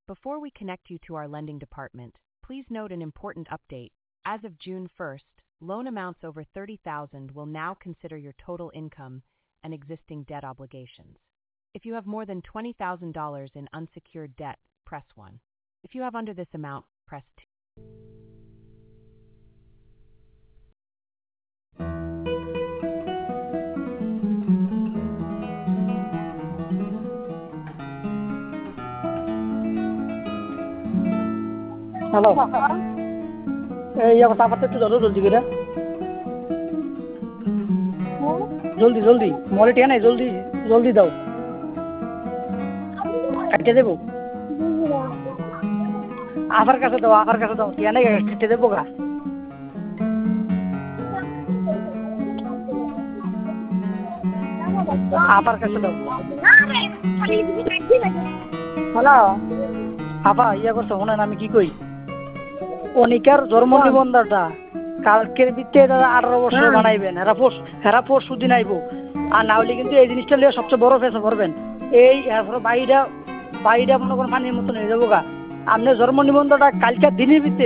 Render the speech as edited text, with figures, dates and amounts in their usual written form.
Before we connect you to our lending department, please note an important update. As of June 1st, loan amounts over $30,000 will now consider your total income and existing debt obligations. If you have more than $20,000 in unsecured debt, press 1. If you have under this amount, press 2. Hello এই অবস্থা আপাতত একটু ধরো জলদি করে জলদি জলদি মরে টিয়া নাই জলদি জলদি দাও কেটে দেবো আফার কাছে দাও টিয়া নাই কেটে দেবো গা আফার কাছে দাও হ্যালো আপা ইয়া করছো শোনেন আমি কি কই অনিকার জন্ম নিবন্ধনটা কালকের ভিত্তিতে 18 বছর বানাইবেন হেরা পরশু দিন আইবো আর না হলে কিন্তু এই জিনিসটা লিয়ে সবচেয়ে বড় ফেসে ভরবেন এই এরপরে বাড়িটা মনে করেন পানির মতন হয়ে যাবো গা আপনার জন্ম নিবন্ধনটা কালকের দিনের ভিত্তিতে